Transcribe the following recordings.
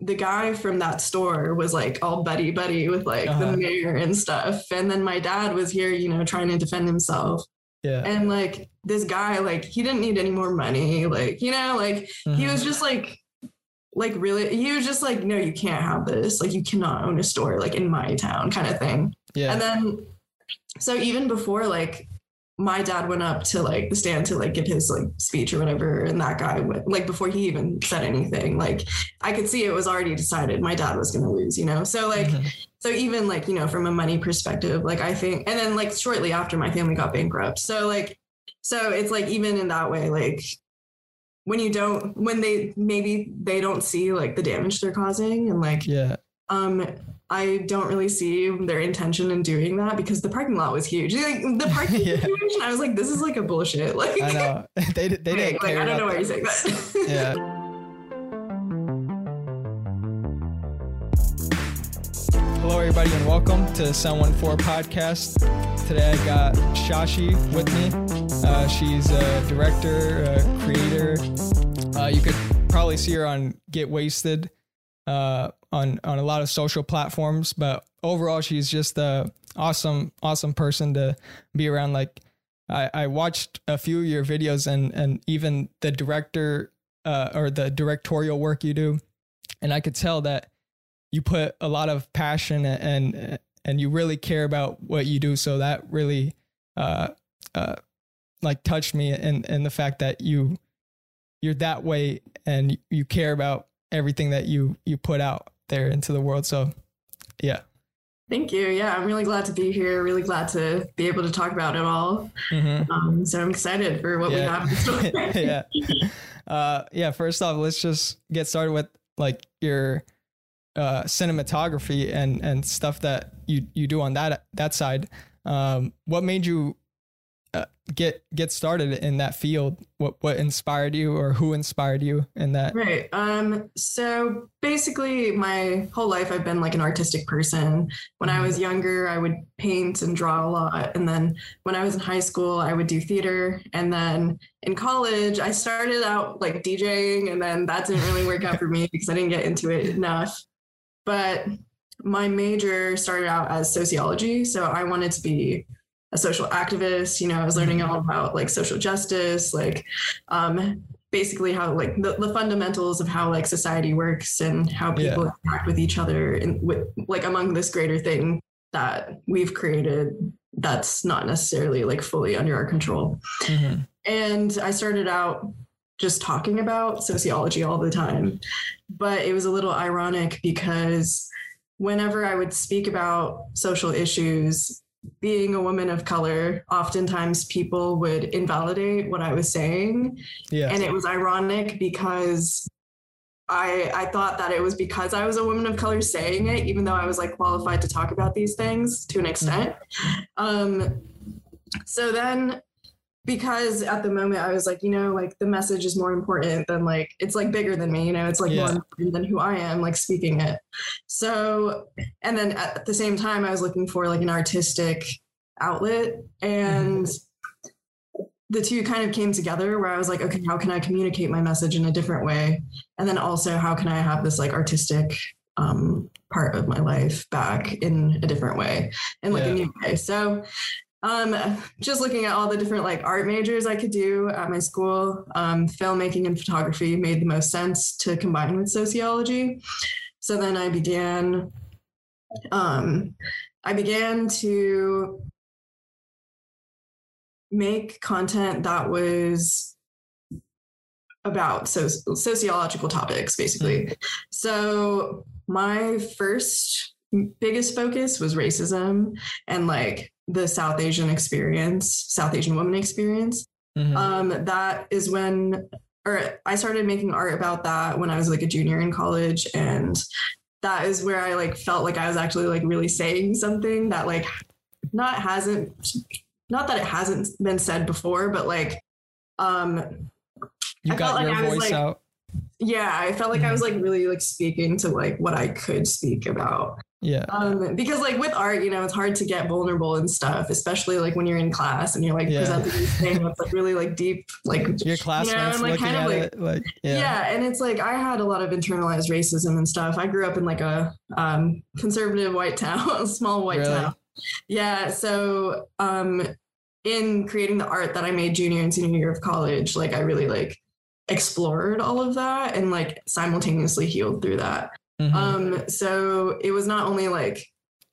the guy from that store was like all buddy with like the mayor and stuff. And then my dad was here, you know, trying to defend himself. Yeah. And like this guy, like he didn't need any more money. Like, you know, like he was just like really, he was just like, no, you can't have this. Like you cannot own a store like in my town kind of thing. Yeah. And then, so even before like my dad went up to like the stand to like give his like speech or whatever, and that guy went like before he even said anything, like I could see it was already decided my dad was going to lose, you know? So like, so even like, you know, from a money perspective, like I think, and then like shortly after my family got bankrupt. So like, so it's like, even in that way, like when they don't see like the damage they're causing and like, I don't really see their intention in doing that because the parking lot was huge. Like the parking lot was huge, and I was like, this is like a bullshit. Like I know they didn't like care I don't know about why you're saying that. Yeah. Hello, everybody, and welcome to the 714 podcast. Today I got Shashi with me. She's a director, a creator. You could probably see her on Get Wasted. On a lot of social platforms, but overall she's just a awesome person to be around. Like I watched a few of your videos and even the director or the directorial work you do, and I could tell that you put a lot of passion and you really care about what you do. So that really like touched me in the fact that you're that way and you care about everything that you put out there into the world. So yeah. Thank you. Yeah, I'm really glad to be here. Really glad to be able to talk about it all. So I'm excited for what we have in store. Yeah. First off, let's just get started with like your cinematography and stuff that you do on that side. What made you get started in that field? What inspired you, or who inspired you in that? Right. So basically my whole life I've been like an artistic person. When I was younger, I would paint and draw a lot. And then when I was in high school, I would do theater. And then in college, I started out like DJing, and then that didn't really work out for me because I didn't get into it enough. But my major started out as sociology. So I wanted to be a social activist. You know, I was learning all about like social justice, like basically how like the fundamentals of how like society works and how people interact with each other and with like among this greater thing that we've created that's not necessarily like fully under our control. And I started out just talking about sociology all the time, but it was a little ironic because whenever I would speak about social issues, being a woman of color, oftentimes people would invalidate what I was saying. And it was ironic because I thought that it was because I was a woman of color saying it, even though I was like qualified to talk about these things to an extent. So then, because at the moment I was like, you know, like the message is more important than like, it's like bigger than me, you know, it's like more important than who I am, like speaking it. So, and then at the same time, I was looking for like an artistic outlet, and the two kind of came together where I was like, okay, how can I communicate my message in a different way? And then also, how can I have this like artistic part of my life back in a different way and like a new way? So just looking at all the different like art majors I could do at my school, filmmaking and photography made the most sense to combine with sociology. So then I began to make content that was about sociological topics, basically. So my first biggest focus was racism and like the South Asian woman experience. That is when, or I started making art about that when I was like a junior in college. And that is where I like felt like I was actually like really saying something that like not that it hasn't been said before, but like, you got your voice out. Yeah. I felt like I was like really like speaking to like what I could speak about. Yeah. Because like with art, it's hard to get vulnerable and stuff, especially like when you're in class and you're like presenting this thing that's like really like deep, like your classmates and, like, looking kind of at like, it, like and it's like I had a lot of internalized racism and stuff. I grew up in like a conservative white town, a small white town. Yeah. So in creating the art that I made junior and senior year of college, like I really like explored all of that and like simultaneously healed through that. So it was not only like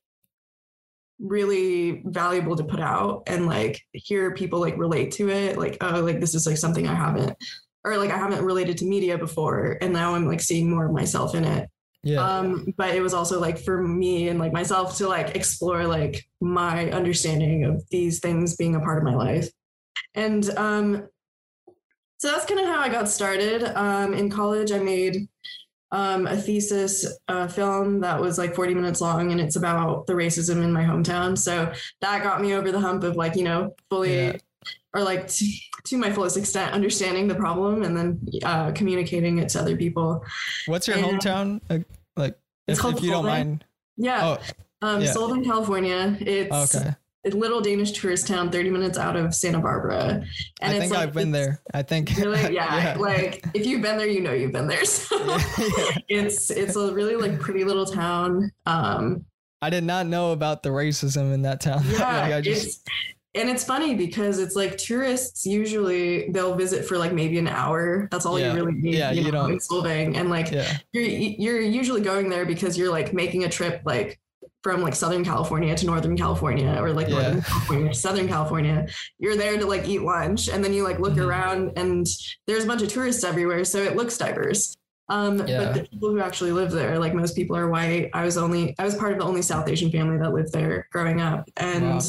really valuable to put out and like hear people like relate to it, like, oh, like this is like something I haven't related to media before. And now I'm like seeing more of myself in it. Yeah. But it was also like for me and like myself to like explore like my understanding of these things being a part of my life. And so that's kind of how I got started. In college, I made a thesis film that was like 40 minutes long, and it's about the racism in my hometown. So that got me over the hump of like, fully or like to my fullest extent understanding the problem and then communicating it to other people. What's your hometown? Like if you don't mind. Yeah. Sullivan, California. It's a little Danish tourist town 30 minutes out of Santa Barbara. And I think I've been there. I think really, yeah. Like if you've been there, you've been there. So it's a really like pretty little town. I did not know about the racism in that town. Yeah, and it's funny because it's like tourists usually they'll visit for like maybe an hour. That's all you really need. Yeah, you don't. In Solvang. And like you're usually going there because you're like making a trip like from like Southern California to Northern California or like Northern California to Southern California. You're there to like eat lunch and then you like look around and there's a bunch of tourists everywhere. So it looks diverse. But the people who actually live there, like most people are white. I was part of the only South Asian family that lived there growing up. And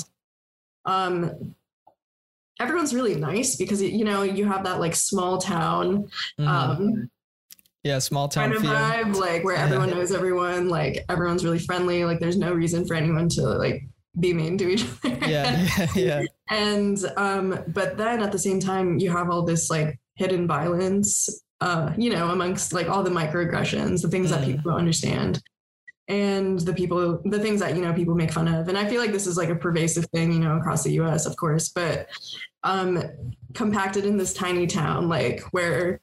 everyone's really nice because, you have that like small town, small town kind of vibe, like where everyone knows everyone, like everyone's really friendly. Like there's no reason for anyone to like be mean to each other. And, but then at the same time, you have all this like hidden violence, amongst like all the microaggressions, the things that people don't understand and the things that, people make fun of. And I feel like this is like a pervasive thing, across the US, of course, but, compacted in this tiny town, like where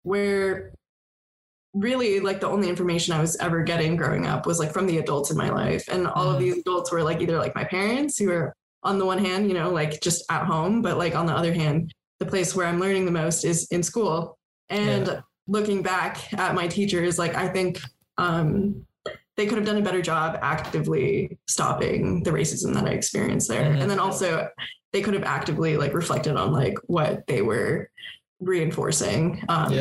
really like the only information I was ever getting growing up was like from the adults in my life. And all of these adults were like either like my parents who are on the one hand, like just at home, but like on the other hand, the place where I'm learning the most is in school. And looking back at my teachers, like I think they could have done a better job actively stopping the racism that I experienced there. And then also they could have actively like reflected on like what they were reinforcing.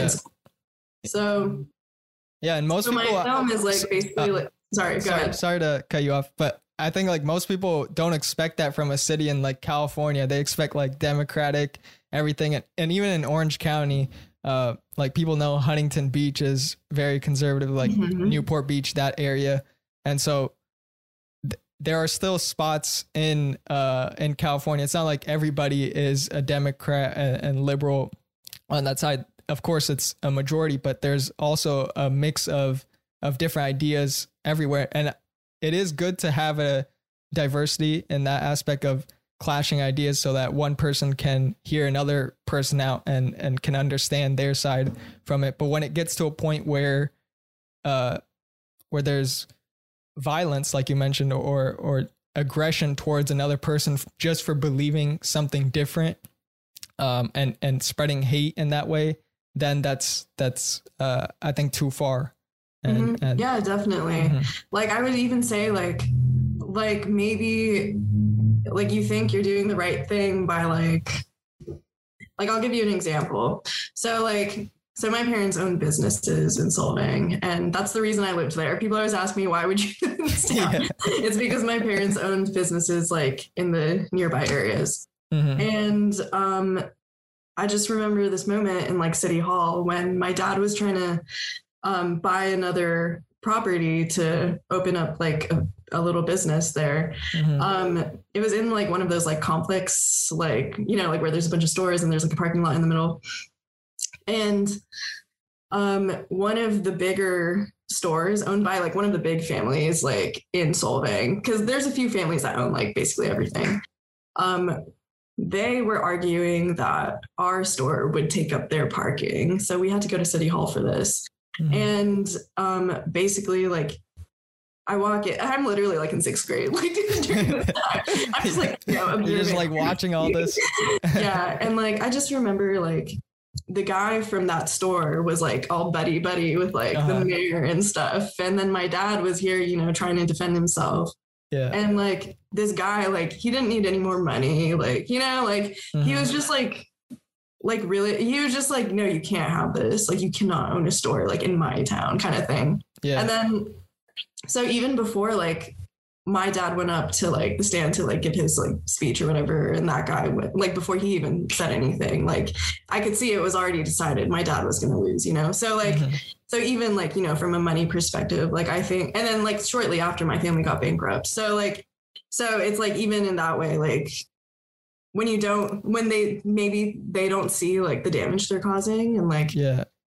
So and most people, my film is like basically like, sorry, go ahead. Sorry to cut you off, but I think like most people don't expect that from a city in like California. They expect like democratic everything. And even in Orange County, like people know Huntington Beach is very conservative, like Newport Beach, that area. And so there are still spots in California. It's not like everybody is a Democrat and liberal on that side. Of course, it's a majority, but there's also a mix of different ideas everywhere. And it is good to have a diversity in that aspect of clashing ideas so that one person can hear another person out and can understand their side from it. But when it gets to a point where there's violence, like you mentioned, or aggression towards another person just for believing something different, and spreading hate in that way, then that's I think too far. And yeah, definitely. Like I would even say like maybe like you think you're doing the right thing by like I'll give you an example. So my parents owned businesses in Solvang, and that's the reason I lived there. People always ask me, why would you live in this town? It's because my parents owned businesses like in the nearby areas. And I just remember this moment in like City Hall when my dad was trying to buy another property to open up like a little business there. It was in like one of those like complex, like, like where there's a bunch of stores and there's like a parking lot in the middle. And one of the bigger stores owned by like one of the big families, like in Solvang, because there's a few families that own like basically everything. They were arguing that our store would take up their parking. So we had to go to City Hall for this. And basically, like, I walk in, I'm literally like in 6th grade, like during this time. I'm just like, you're just like watching all this. Yeah. And like, I just remember like the guy from that store was like all buddy with like the mayor and stuff. And then my dad was here, you know, trying to defend himself. Yeah. And like this guy, like he didn't need any more money. Like, you know, like he was just like really, he was just like, no, you can't have this. Like you cannot own a store like in my town kind of thing. Yeah. And then, so even before like my dad went up to like the stand to like give his like speech or whatever, and that guy went like before he even said anything, like I could see it was already decided my dad was going to lose, you know? So like, so even like, you know, from a money perspective, like I think, and then like shortly after my family got bankrupt. So like, so it's like, even in that way, like when they don't see like the damage they're causing and like,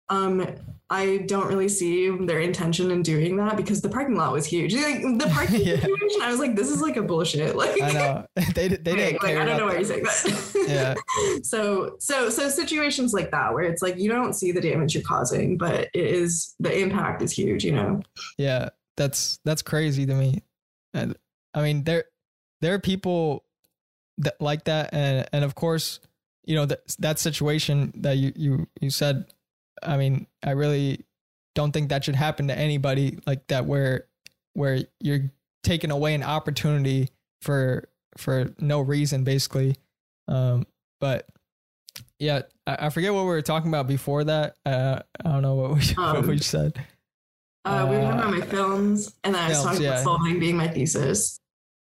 I don't really see their intention in doing that because the parking lot was huge. Like the parking situation, I was like, this is like a bullshit. Like I know they didn't like, care. I don't know why you're saying that. Yeah. So situations like that where it's like you don't see the damage you're causing, but the impact is huge. You know. Yeah, that's crazy to me. And I mean, there are people that like that, and of course, you know that situation that you said. I mean, I really don't think that should happen to anybody like that, where you're taking away an opportunity for no reason, basically. But yeah, I forget what we were talking about before that. I don't know what we said. We were talking about my films, and then I was talking about Solvang being my thesis.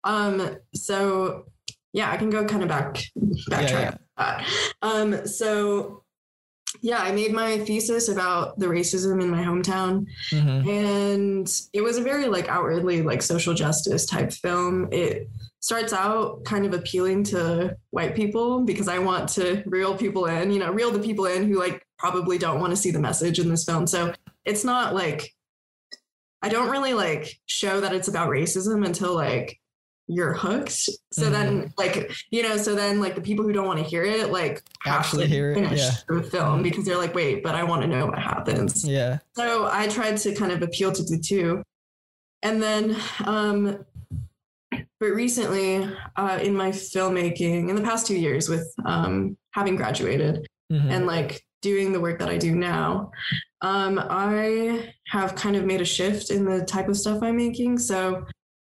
So yeah, I can go kind of backtrack. Yeah. So yeah, I made my thesis about the racism in my hometown, and it was a very like outwardly like social justice type film. It starts out kind of appealing to white people because I want to reel people in, you know, reel the people in who like probably don't want to see the message in this film. So it's not like, I don't really like show that it's about racism until like you're hooked. So then like, you know, so then like the people who don't want to hear it, like actually hear it, the film because they're like, wait, but I want to know what happens. Yeah. So I tried to kind of appeal to the two. And then, but recently in my filmmaking in the past 2 years with having graduated and like doing the work that I do now, I have kind of made a shift in the type of stuff I'm making. So,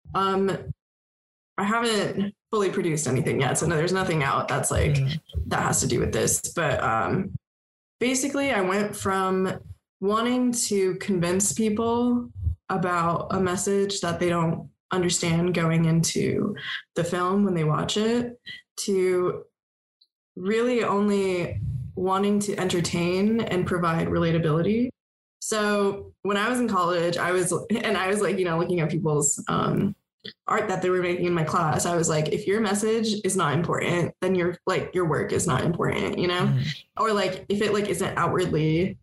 I haven't fully produced anything yet. So no, there's nothing out that's like, that has to do with this. But basically I went from wanting to convince people about a message that they don't understand going into the film when they watch it to really only wanting to entertain and provide relatability. So when I was in college, I was like, you know, looking at people's art that they were making in my class. I was like, if your message is not important, then your work is not important, you know? Or like, if it like isn't outwardly,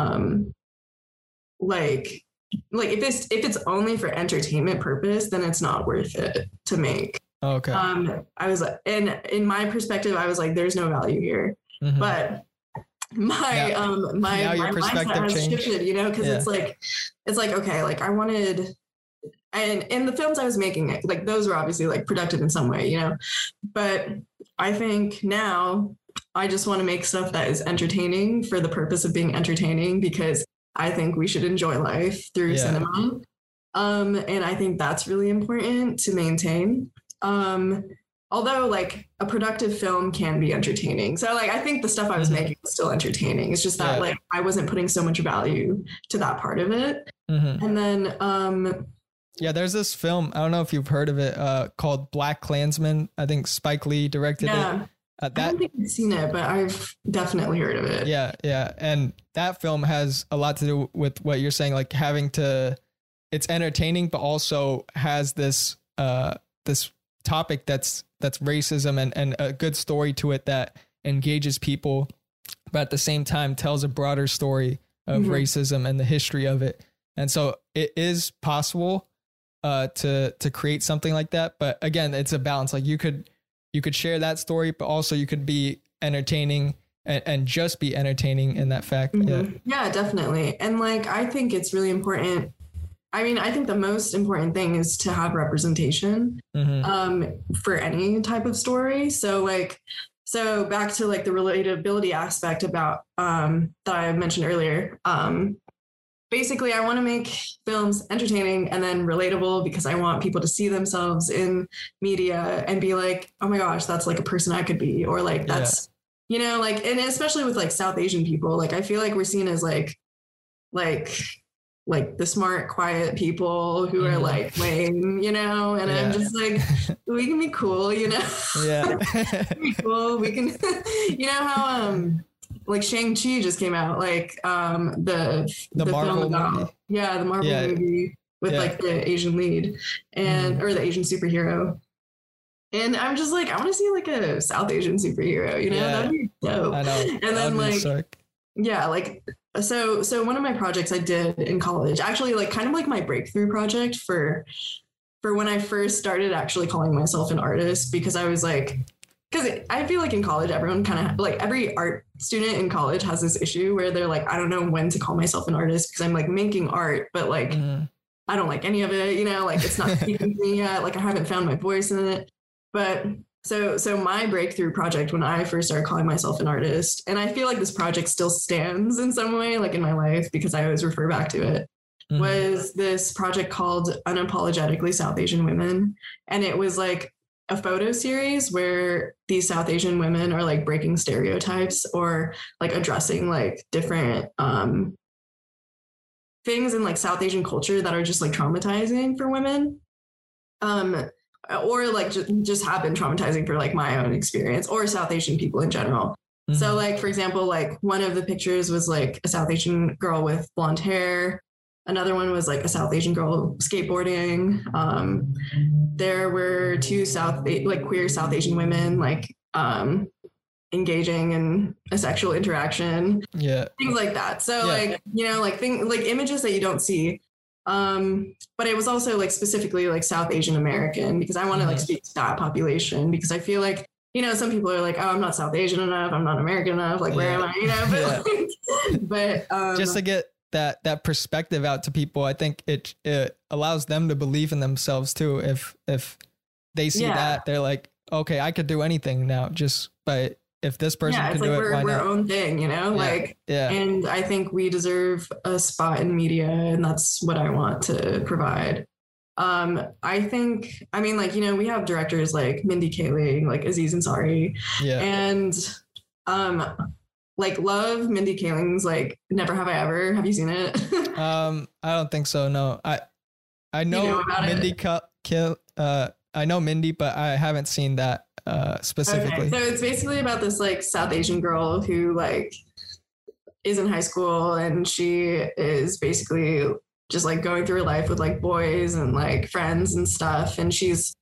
like if it's only for entertainment purpose, then it's not worth it to make. Okay. I was like, and in my perspective, I was like, there's no value here, but my mindset has shifted, you know, because it's like, okay, like I wanted, and in the films I was making, like those were obviously like productive in some way, you know, but I think now I just want to make stuff that is entertaining for the purpose of being entertaining, because I think we should enjoy life through cinema. And I think that's really important to maintain. Although like a productive film can be entertaining. So like, I think the stuff I was making was still entertaining. It's just that like, I wasn't putting so much value to that part of it. And then, there's this film, I don't know if you've heard of it, called Black Klansman. I think Spike Lee directed it. I don't think I've seen it, but I've definitely heard of it. Yeah. And that film has a lot to do with what you're saying, like having to, it's entertaining, but also has this, this topic that's racism and a good story to it that engages people, but at the same time tells a broader story of racism and the history of it. And so it is possible to create something like that. But again, it's a balance. Like you could share that story, but also you could be entertaining and just be entertaining in that fact. Mm-hmm. Yeah, definitely. And like, I think it's really important. I mean, I think the most important thing is to have representation for any type of story. So back to like the relatability aspect about that I mentioned earlier. Basically, I want to make films entertaining and then relatable because I want people to see themselves in media and be like, oh my gosh, that's like a person I could be, or like that's, you know, like, and especially with like South Asian people, like I feel like we're seen as like the smart, quiet people who are like lame, you know, and I'm just like, we can be cool, you know. Yeah. Be cool. We can, you know how like Shang-Chi just came out, like the Marvel film about, movie. Yeah, the Marvel movie with like the Asian lead and or the Asian superhero. And I'm just like, I want to see like a South Asian superhero, you know, that'd be dope. I know. And then like, yeah, like, so one of my projects I did in college, actually like kind of like my breakthrough project for when I first started actually calling myself an artist, because I was like, because I feel like in college, everyone kind of like every art student in college has this issue where they're like, I don't know when to call myself an artist because I'm like making art, but like, I don't like any of it, you know, like it's not speaking to me yet. Like I haven't found my voice in it. But so my breakthrough project when I first started calling myself an artist, and I feel like this project still stands in some way, like in my life, because I always refer back to it, was this project called Unapologetically South Asian Women. And it was like a photo series where these South Asian women are like breaking stereotypes or like addressing like different things in like South Asian culture that are just like traumatizing for women. Or like just have been traumatizing for like my own experience or South Asian people in general. So like, for example, like one of the pictures was like a South Asian girl with blonde hair. Another one was like a South Asian girl skateboarding. There were two queer South Asian women like engaging in a sexual interaction. Yeah. Things like that. So like, you know, like images that you don't see. But it was also like specifically like South Asian American, because I want to like speak to that population, because I feel like, you know, some people are like, oh, I'm not South Asian enough, I'm not American enough, like where am I, you know, but just to get that perspective out to people, I think it allows them to believe in themselves too. If they see that, they're like, okay, I could do anything now just by, if this person can do it, why not? We're our own thing, you know, and I think we deserve a spot in media, and that's what I want to provide. I think, I mean, like, you know, we have directors like Mindy Kaling, like Aziz Ansari, and like love Mindy Kaling's like Never Have I Ever. Have you seen it? I don't think so. No, I know Mindy I know Mindy, but I haven't seen that specifically. Okay. So it's basically about this like South Asian girl who like is in high school, and she is basically just like going through her life with like boys and like friends and stuff. And she has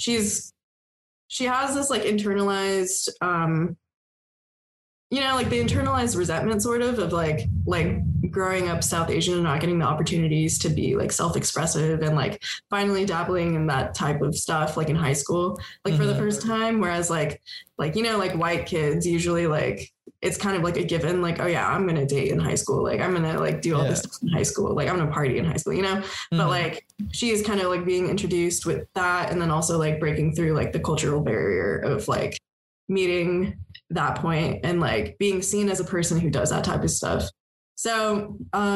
this like internalized, you know, like the internalized resentment sort of like growing up South Asian and not getting the opportunities to be like self-expressive and like finally dabbling in that type of stuff like in high school, like for the first time. Whereas like, you know, like white kids usually like, it's kind of like a given, like, oh yeah, I'm going to date in high school. Like I'm going to like do all this stuff in high school. Like I'm going to party in high school, you know, but like she is kind of like being introduced with that. And then also like breaking through like the cultural barrier of like meeting that point and like being seen as a person who does that type of stuff. So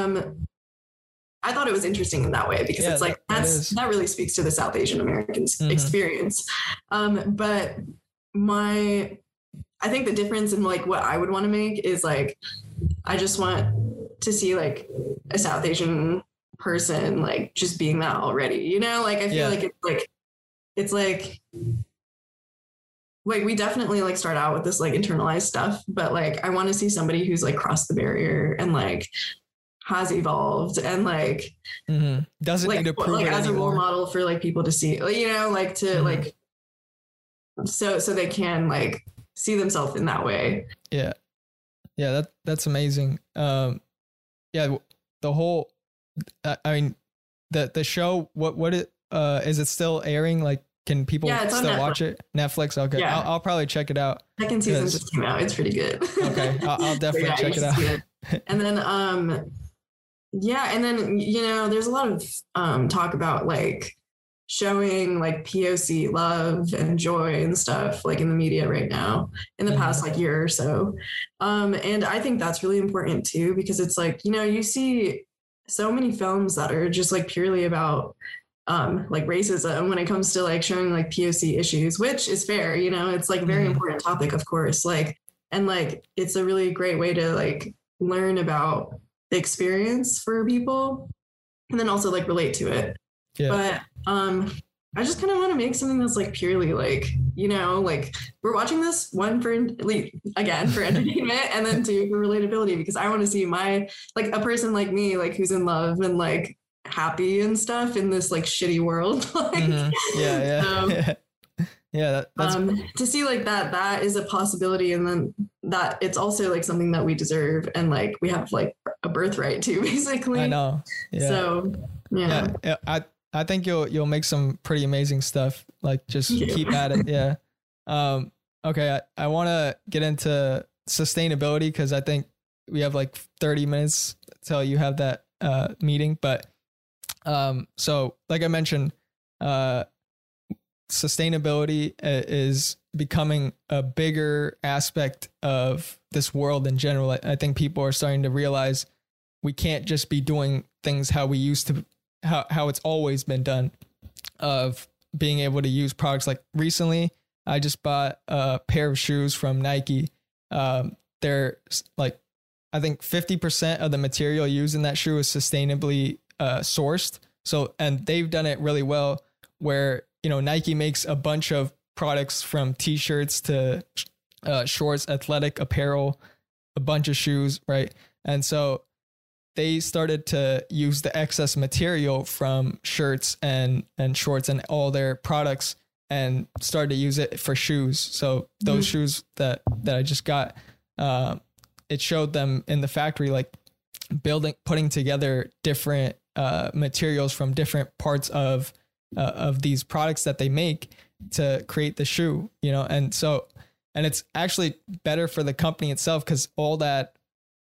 I thought it was interesting in that way, because it's like that really speaks to the South Asian Americans experience. But I think the difference in like what I would want to make is like, I just want to see like a South Asian person like just being that already, you know, like I feel like it's like we definitely like start out with this like internalized stuff, but like I want to see somebody who's like crossed the barrier and like has evolved and like doesn't need to prove like it as anymore. A role model for like people to see, you know, like to like so they can like see themselves in that way. That's amazing. The whole I mean, the show, is it still airing? Like, can people still watch it? Netflix. Okay. Yeah. I'll probably check it out. Second season just came out. It's pretty good. Okay. I'll definitely check it out. And then, and then, there's a lot of talk about like showing like POC love and joy and stuff like in the media right now in the past like year or so. And I think that's really important too, because it's like, you see so many films that are just like purely about like racism when it comes to like showing like POC issues, which is fair, it's like a very important topic, of course, like, and like, it's a really great way to like learn about the experience for people and then also like relate to it. Yeah. But I just kind of want to make something that's like purely like, like we're watching this one for entertainment and then two for relatability, because I want to see my, like a person like me, like who's in love and like happy and stuff in this like shitty world. Like, that's to see like that is a possibility, and then that it's also like something that we deserve and like we have like a birthright to, basically. I know. Yeah. So yeah. I think you'll make some pretty amazing stuff. Like just keep at it. Yeah. Okay. I want to get into sustainability because I think we have like 30 minutes till you have that meeting. But so like I mentioned, sustainability is becoming a bigger aspect of this world in general. I think people are starting to realize we can't just be doing things how we used to, how it's always been done, of being able to use products. Like recently, I just bought a pair of shoes from Nike. They're like, I think 50% of the material used in that shoe is sustainably sourced. So, and they've done it really well where, Nike makes a bunch of products from t-shirts to shorts, athletic apparel, a bunch of shoes, right? And so they started to use the excess material from shirts and shorts and all their products and started to use it for shoes. So those shoes that I just got, it showed them in the factory, like putting together different materials from different parts of these products that they make to create the shoe, and it's actually better for the company itself because all that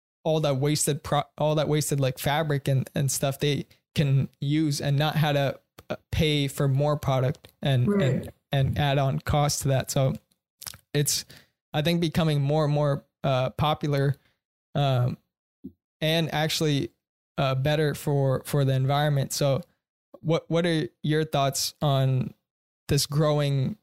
wasted like fabric and stuff they can use and not how to pay for more product and add on cost to that. So it's, I think, becoming more and more popular and actually better for the environment. So what are your thoughts on this growing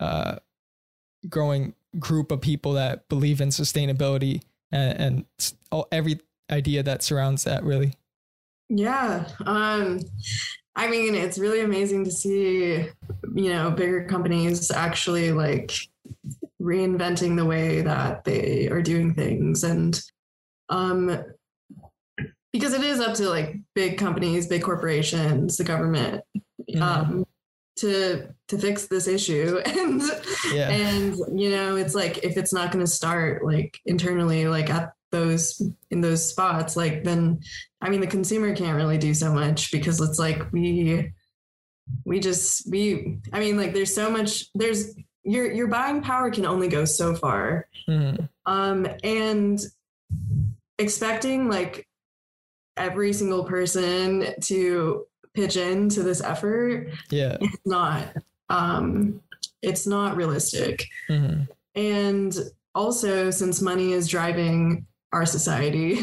group of people that believe in sustainability and every idea that surrounds that, really? Yeah. I mean, it's really amazing to see, bigger companies actually like reinventing the way that they are doing things. And, because it is up to like big companies, big corporations, the government, to fix this issue. And, it's like, if it's not going to start like internally, like in those spots, like then, I mean, the consumer can't really do so much because it's like, I mean, like there's so much, your buying power can only go so far. And expecting like every single person to pitch into this effort, it's not realistic. And also, since money is driving our society,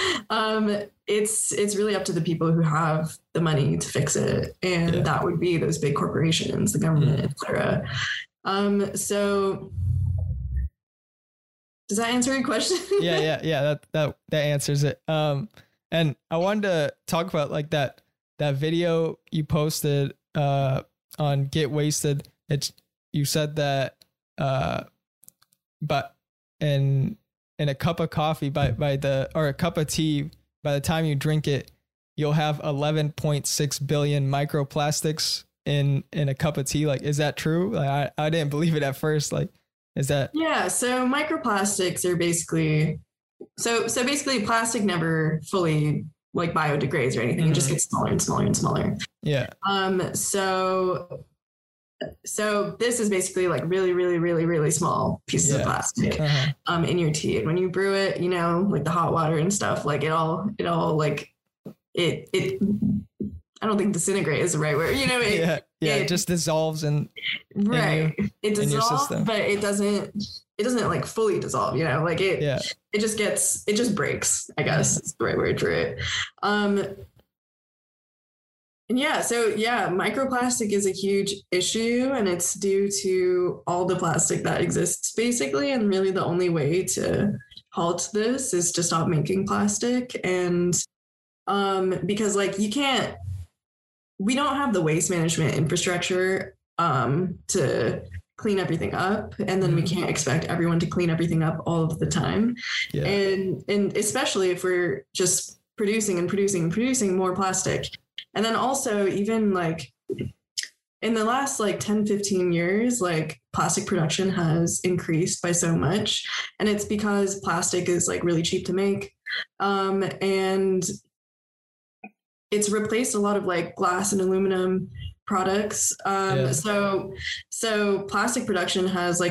it's really up to the people who have the money to fix it, and that would be those big corporations, the government, etc. So does that answer your question? Yeah. That answers it. And I wanted to talk about like that video you posted on Get Wasted. You said that but in a cup of coffee or a cup of tea, by the time you drink it, you'll have 11.6 billion microplastics in a cup of tea. Like, is that true? Like, I didn't believe it at first. Like, is that? Yeah. So microplastics are basically, so basically plastic never fully like biodegrades or anything. It just gets smaller and smaller and smaller. Yeah. So this is basically like really, really, really, really small pieces of plastic in your tea. And when you brew it, you know, like the hot water and stuff, like it all like it I don't think disintegrate is the right word. You know, it just dissolves it dissolves, but it doesn't like fully dissolve, you know, like it just breaks, I guess is the right word for it. Microplastic is a huge issue, and it's due to all the plastic that exists basically. And really the only way to halt this is to stop making plastic. And because like we don't have the waste management infrastructure to clean everything up, and then we can't expect everyone to clean everything up all of the time. And especially if we're just producing more plastic. And then also even like in the last like 10, 15 years, like plastic production has increased by so much. And it's because plastic is like really cheap to make. And it's replaced a lot of like glass and aluminum products. So plastic production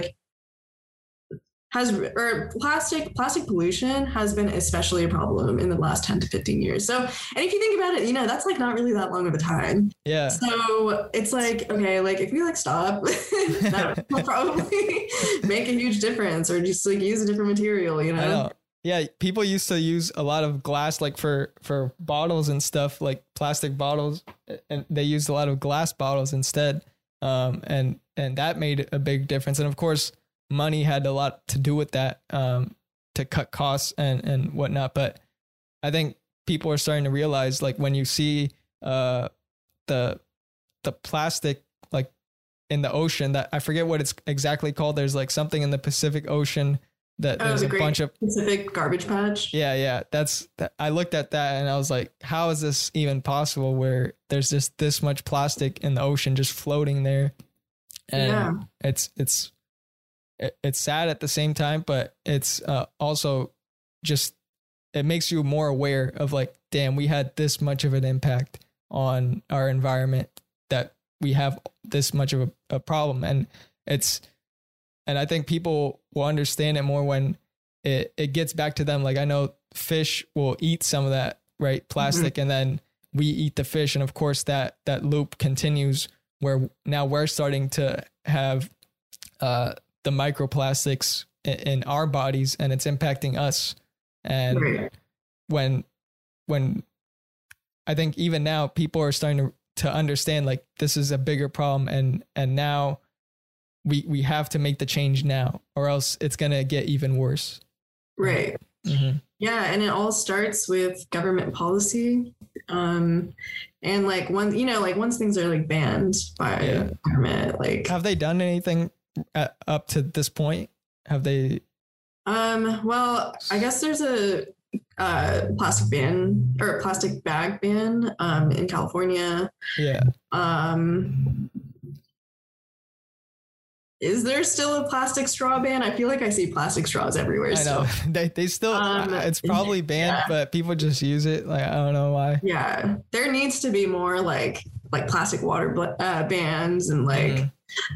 plastic pollution has been especially a problem in the last 10 to 15 years. So, and if you think about it, you know, that's like not really that long of a time. Yeah. So it's like, okay, like if we like stop, that will probably make a huge difference, or just like use a different material, you know? I know. Yeah. People used to use a lot of glass, like for bottles and stuff, like plastic bottles, and they used a lot of glass bottles instead. And that made a big difference. And of course, money had a lot to do with that, to cut costs and whatnot. But I think people are starting to realize, like when you see the plastic like in the ocean, that I forget what it's exactly called. There's like something in the Pacific Ocean that there's a bunch of Pacific garbage patch. Yeah. I looked at that and I was like, how is this even possible where there's just this much plastic in the ocean just floating there? And it's sad at the same time, but it's also just, it makes you more aware of like, damn, we had this much of an impact on our environment, that we have this much of a problem. And I think people will understand it more when it gets back to them. Like I know fish will eat some of that, right? Plastic, and then we eat the fish. And of course that loop continues where now we're starting to have the microplastics in our bodies, and it's impacting us. And when I think even now people are starting to understand like this is a bigger problem, and now we have to make the change now, or else it's going to get even worse. Right. Yeah. And it all starts with government policy. And like once things are like banned by government, like, have they done anything up to this point? Have they? Well, I guess there's a plastic ban, or a plastic bag ban in California. Yeah. Is there still a plastic straw ban? I feel like I see plastic straws everywhere. I know. They still, it's probably banned, but people just use it. Like, I don't know why. Yeah. There needs to be more like plastic water bans, and like,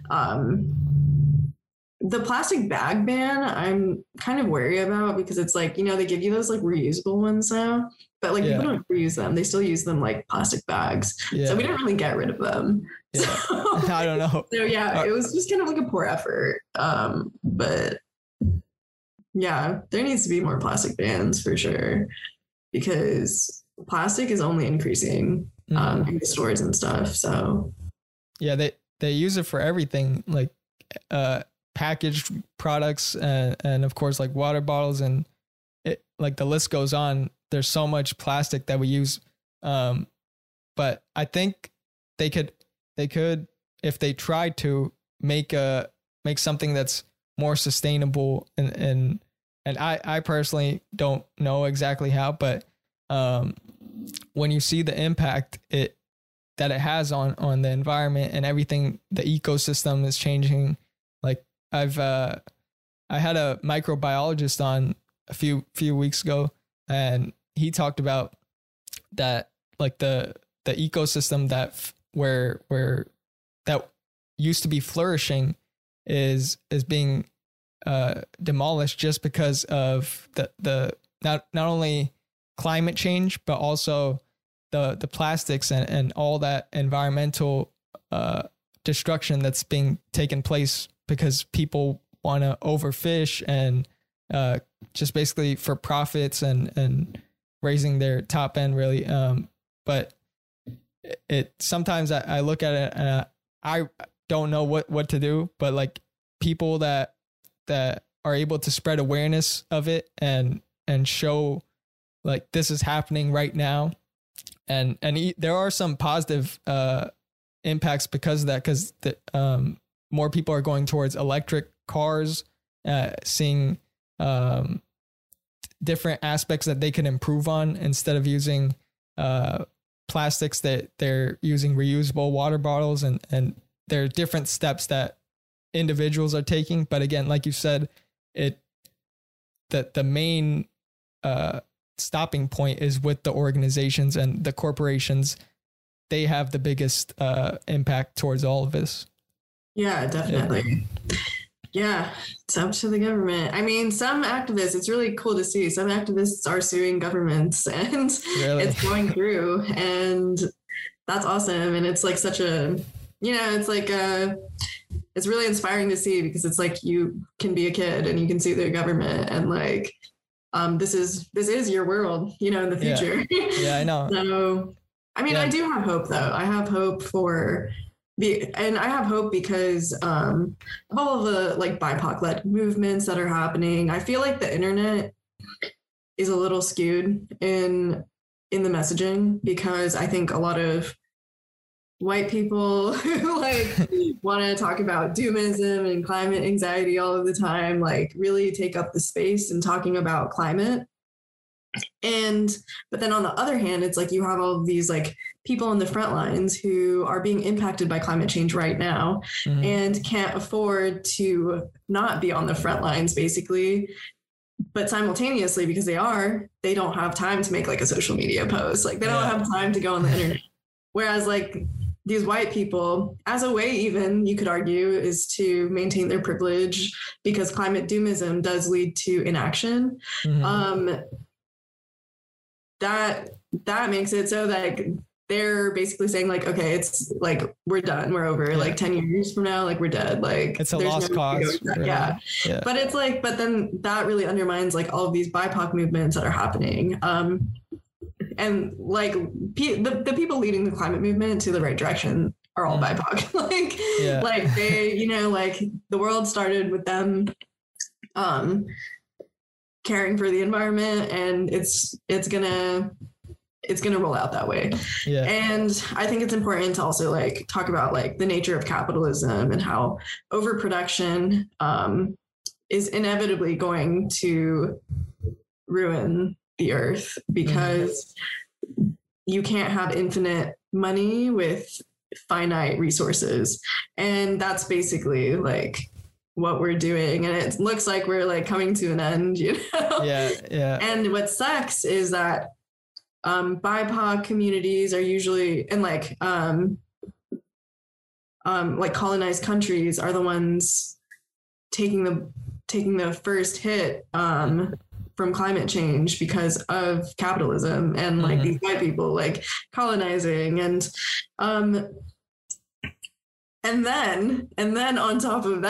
the plastic bag ban, I'm kind of wary about, because it's like, you know, they give you those like reusable ones now, but like people don't reuse them. They still use them like plastic bags. So we didn't really get rid of them. Yeah. So, I don't know. So yeah, it was just kind of like a poor effort. But yeah, there needs to be more plastic bans for sure, because plastic is only increasing in the stores and stuff. So yeah, they use it for everything, like packaged products, and of course like water bottles, and it, like the list goes on. There's so much plastic that we use, but I think they could, if they tried to make something that's more sustainable, and I personally don't know exactly how, but when you see the impact that it has on the environment and everything, the ecosystem is changing. Like I had a microbiologist on a few weeks ago, and he talked about that like the ecosystem that where that used to be flourishing is being demolished just because of the not only climate change, but also the plastics and all that environmental destruction that's being taken place because people want to overfish and just basically for profits and raising their top end really. But it sometimes I look at it and I don't know what to do, but like people that are able to spread awareness of it and show like this is happening right now. And there are some positive impacts because of that, because more people are going towards electric cars, seeing different aspects that they can improve on instead of using plastics, that they're using reusable water bottles, and there are different steps that individuals are taking. But again, like you said, the main stopping point is with the organizations and the corporations. They have the biggest impact towards all of this. Yeah, definitely. Yeah, it's up to the government. I mean, some activists, it's really cool to see. Some activists are suing governments and it's going through, and that's awesome. And it's like such a, it's like it's really inspiring to see, because it's like you can be a kid and you can sue the government, and like this is your world, in the future. Yeah, I know. So, I mean, I do have hope though. I have hope I have hope because of all of the like BIPOC-led movements that are happening. I feel like the internet is a little skewed in the messaging, because I think a lot of white people who like want to talk about doomism and climate anxiety all of the time, like really take up the space in talking about climate. But then on the other hand, it's like you have all of these like people on the front lines who are being impacted by climate change right now, mm-hmm. and can't afford to not be on the front lines basically. But simultaneously, because they don't have time to make like a social media post. Like they don't have time to go on the internet. Whereas like these white people, as a way even, you could argue, is to maintain their privilege, because climate doomism does lead to inaction. Mm-hmm. That makes it so that they're basically saying like, okay, it's like, we're done, we're over, like 10 years from now, like we're dead. Like it's a lost cause. Yeah. But it's like, but then that really undermines like all of these BIPOC movements that are happening. And like the people leading the climate movement to the right direction are all BIPOC. Like they, like the world started with them caring for the environment, and it's gonna roll out that way. Yeah. And I think it's important to also like talk about like the nature of capitalism and how overproduction is inevitably going to ruin the earth, because you can't have infinite money with finite resources. And that's basically like what we're doing, and it looks like we're like coming to an end, Yeah. And what sucks is that BIPOC communities are usually, and like colonized countries are the ones taking the first hit from climate change because of capitalism and like these white people like colonizing, and then on top of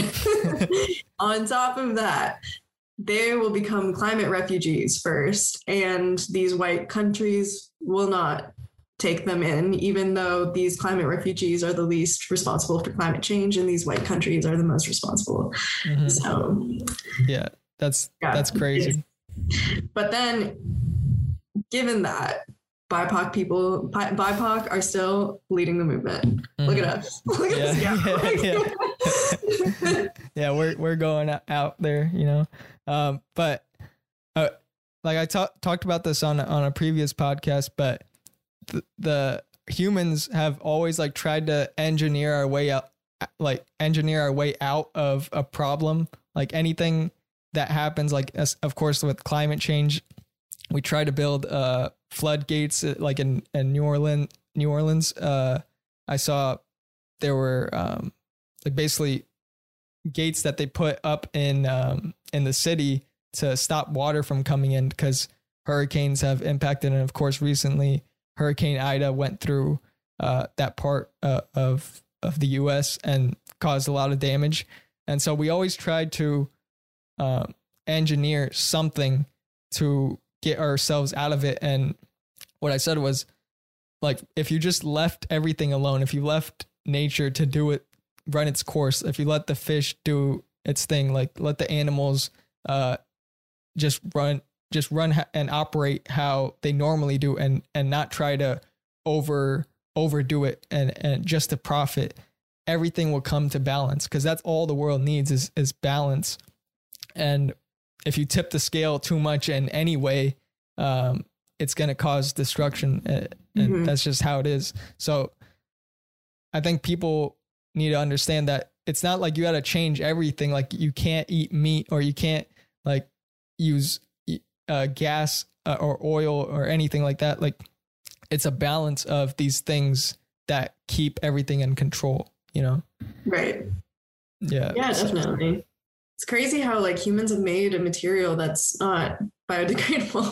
that, they will become climate refugees first, and these white countries will not take them in, even though these climate refugees are the least responsible for climate change, and these white countries are the most responsible. Mm-hmm. So that's crazy. But then, given that BIPOC are still leading the movement. Mm-hmm. Look at us. Look at us. Yeah, we're going out there, but like I talked about this on a previous podcast, but the humans have always like tried to engineer our way out of a problem. Like anything that happens, like of course with climate change, we try to build floodgates, like in New Orleans. I saw there were like basically gates that they put up in the city to stop water from coming in because hurricanes have impacted. And of course, recently Hurricane Ida went through that part of the U.S. and caused a lot of damage. And so we always tried to engineer something to get ourselves out of it. And what I said was, like, if you just left everything alone, if you left nature to do it, run its course, if you let the fish do its thing, like let the animals just run and operate how they normally do, and not try to overdo it and just to profit, everything will come to balance, because that's all the world needs is balance. And if you tip the scale too much in any way, it's going to cause destruction, and that's just how it is. So I think people need to understand that it's not like you got to change everything. Like you can't eat meat, or you can't like use gas or oil or anything like that. Like it's a balance of these things that keep everything in control, you know? Right. Yeah. Yeah, definitely. It's crazy how like humans have made a material that's not biodegradable.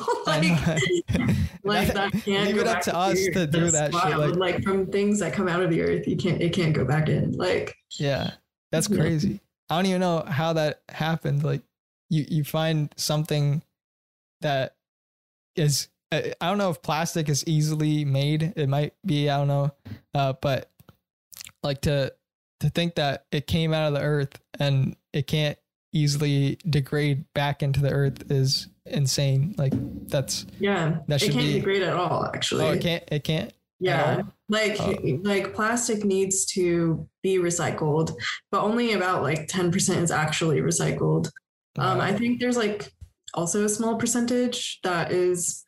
like that can't leave go it up back to us to do that shit. Like from things that come out of the earth, it can't go back in. Like, yeah, that's crazy. I don't even know how that happened. Like you find something that is, I don't know if plastic is easily made. It might be, I don't know. But like to think that it came out of the earth and it can't easily degrade back into the earth is insane. Like that should it can't degrade at all, actually. Oh, it can't. Yeah. Like plastic needs to be recycled, but only about like 10% is actually recycled. I think there's like also a small percentage that is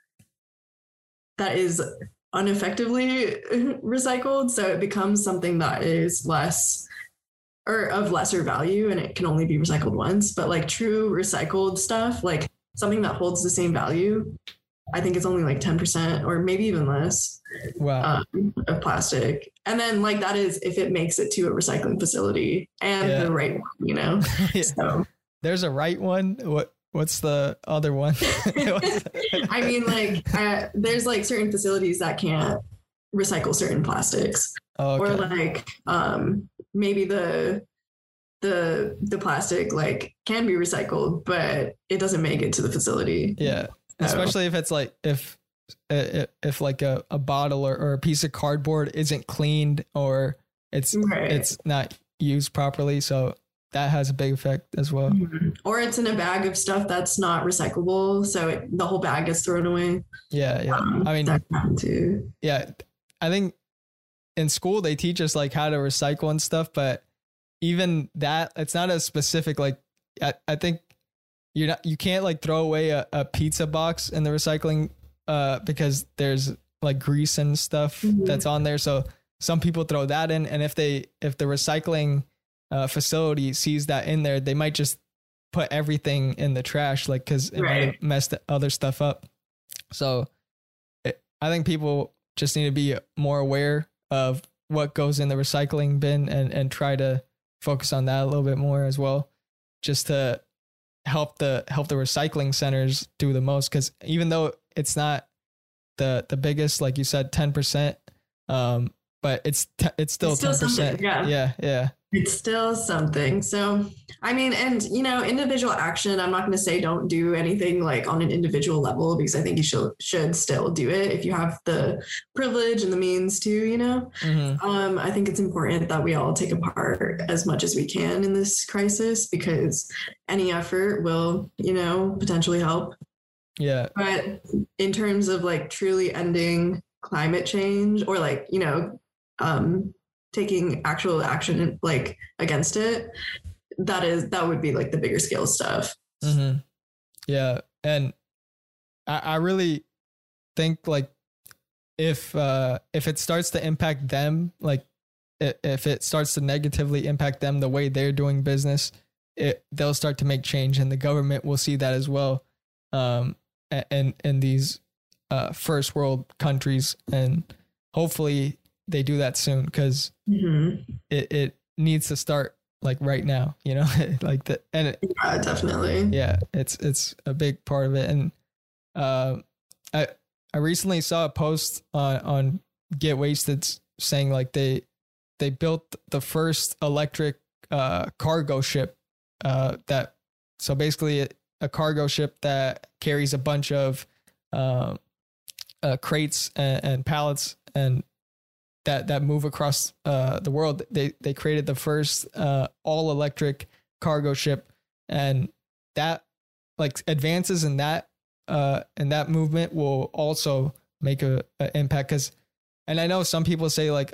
ineffectively recycled. So it becomes something that is less or of lesser value, and it can only be recycled once. But like true recycled stuff, like something that holds the same value, I think it's only like 10% or maybe even less. Wow. Of plastic. And then like that is if it makes it to a recycling facility and the right one, you know? Yeah. So there's a right one. What's the other one? I mean, like there's like certain facilities that can't recycle certain plastics. Oh, okay. Or like maybe the plastic like can be recycled, but it doesn't make it to the facility. Yeah. Especially if it's like if like a bottle or a piece of cardboard isn't cleaned, or it's not used properly. So that has a big effect as well. Mm-hmm. Or it's in a bag of stuff that's not recyclable, so the whole bag gets thrown away. Yeah. I mean, that happened too. Yeah, I think in school they teach us like how to recycle and stuff, but even that, it's not as specific. Like I think you can't like throw away a pizza box in the recycling because there's like grease and stuff that's on there. So some people throw that in, and if the recycling facility sees that in there, they might just put everything in the trash, like because it might have messed other stuff up. So I think people just need to be more aware of what goes in the recycling bin and try to focus on that a little bit more as well, just to help the recycling centers do the most. Because even though it's not the biggest, like you said, 10%, but it's still 10%. Yeah. It's still something. So, I mean, and, you know, individual action, I'm not going to say don't do anything like on an individual level, because I think you should still do it if you have the privilege and the means to, you know. I think it's important that we all take a part as much as we can in this crisis, because any effort will, you know, potentially help. Yeah. But in terms of like truly ending climate change, or like, you know, taking actual action like against it, that would be like the bigger scale stuff. Yeah. And I really think like if it starts to impact them, like if it starts to negatively impact them the way they're doing business, they'll start to make change, and the government will see that as well. And these first world countries, and hopefully they do that soon, because it needs to start like right now, you know, like the, and it, Yeah, definitely. yeah, it's a big part of it. And I recently saw a post on Get Wasted saying like they built the first electric cargo ship that, so basically a cargo ship that carries a bunch of crates and pallets and that move across the world. They created the first all electric cargo ship, and that, like, advances in that movement will also make a impact. Because, and I know some people say like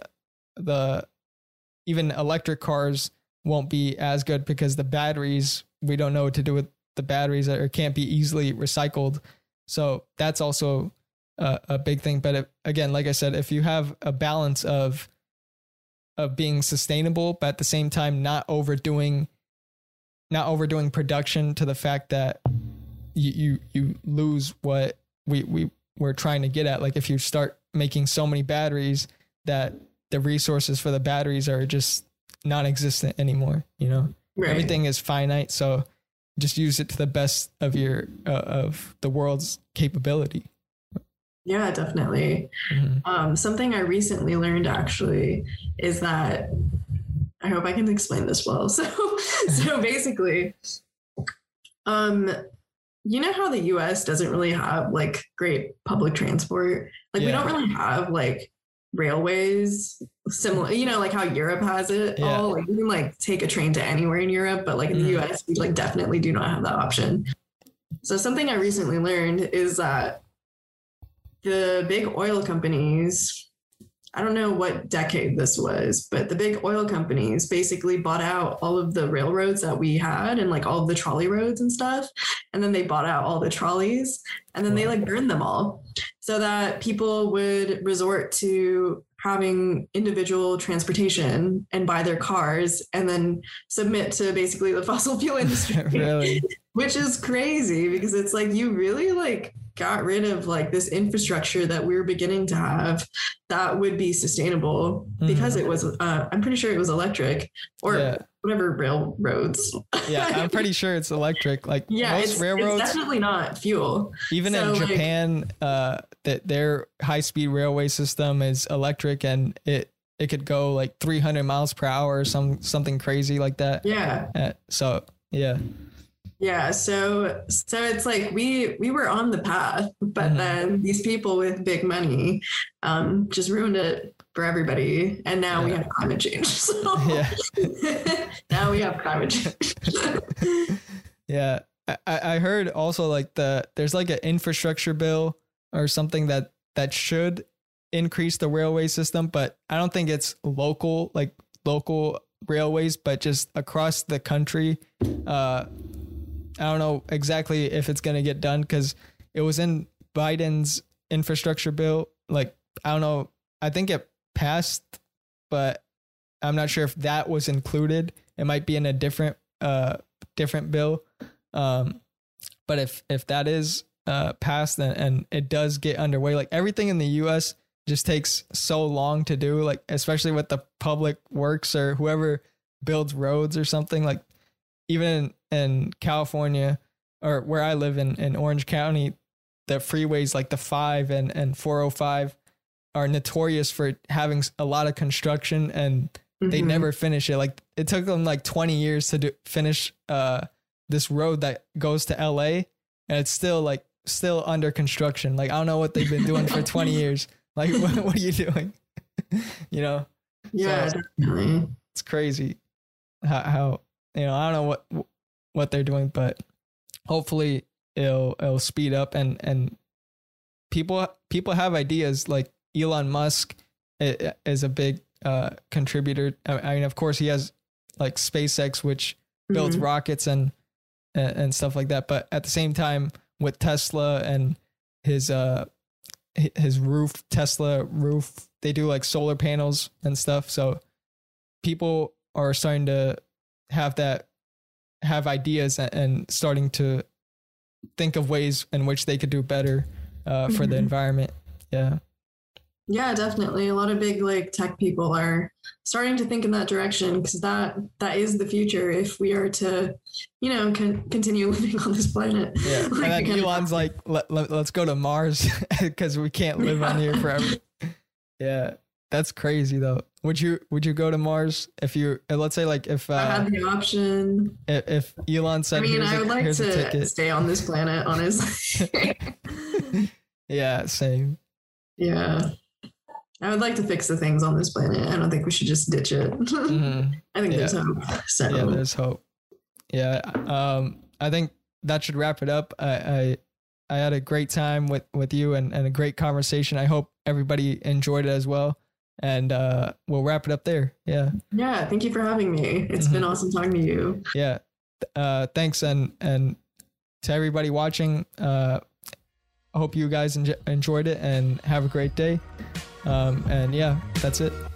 even electric cars won't be as good because the batteries, we don't know what to do with the batteries, or can't be easily recycled. So that's also a big thing. But again, like I said, if you have a balance of being sustainable, but at the same time not overdoing production to the fact that you lose what we were trying to get at. Like if you start making so many batteries that the resources for the batteries are just non-existent anymore, you know. Right. Everything is finite, so just use it to the best of your of the world's capability. Yeah, definitely. Something I recently learned actually is that, I hope I can explain this well. So basically, you know how the US doesn't really have like great public transport? Like we don't really have like railways similar, you know, like how Europe has it all. Like you can like take a train to anywhere in Europe, but like in the US, we like definitely do not have that option. So something I recently learned is that the big oil companies, I don't know what decade this was, but the big oil companies basically bought out all of the railroads that we had and like all of the trolley roads and stuff. And then they bought out all the trolleys, and then they like burned them all so that people would resort to having individual transportation and buy their cars and then submit to basically the fossil fuel industry. Really? Which is crazy, because it's like you really like got rid of like this infrastructure that we were beginning to have that would be sustainable because it was I'm pretty sure it was electric or whatever railroads. Yeah, I'm pretty sure it's electric. Like most railroads, it's definitely not fuel. Even in Japan, that their high-speed railway system is electric, and it could go like 300 miles per hour or something crazy like that. Yeah. Yeah, so it's like we were on the path, but then these people with big money just ruined it for everybody, and now we have climate change. So now we have climate change. Yeah, I heard also like there's like an infrastructure bill or something that should increase the railway system, but I don't think it's local railways, but just across the country. I don't know exactly if it's going to get done because it was in Biden's infrastructure bill. Like, I don't know. I think it passed, but I'm not sure if that was included. It might be in a different bill. But if that is passed and it does get underway, like everything in the US just takes so long to do, like, especially with the public works or whoever builds roads or something. Like even in California, or where I live in Orange County, the freeways like the 5 and 405 are notorious for having a lot of construction, and they never finish it. Like it took them like 20 years to finish this road that goes to LA, and it's still under construction. Like I don't know what they've been doing for 20 years. Like what are you doing? You know? Yeah, so definitely. It's crazy how you know, I don't know what they're doing, but hopefully it'll speed up, and people have ideas. Like Elon Musk is a big contributor. I mean, of course he has like SpaceX, which builds rockets and stuff like that. But at the same time, with Tesla and his Tesla roof, they do like solar panels and stuff. So people are starting to have ideas and starting to think of ways in which they could do better for the environment. Yeah. Yeah, definitely. A lot of big like tech people are starting to think in that direction because that is the future if we are to, continue living on this planet. Yeah. Like, and then Elon's like, let's go to Mars because we can't live on here forever. Yeah. That's crazy though. Would you go to Mars if you, let's say like if I had the option, if Elon said, I would like to stay on this planet, honestly. Yeah, same. Yeah. I would like to fix the things on this planet. I don't think we should just ditch it. Mm-hmm. I think there's hope. So. Yeah, there's hope. Yeah. I think that should wrap it up. I had a great time with you and a great conversation. I hope everybody enjoyed it as well. And we'll wrap it up there. Yeah. Yeah. Thank you for having me. It's been awesome talking to you. Yeah. Thanks. And to everybody watching, I hope you guys enjoyed it and have a great day. And yeah, that's it.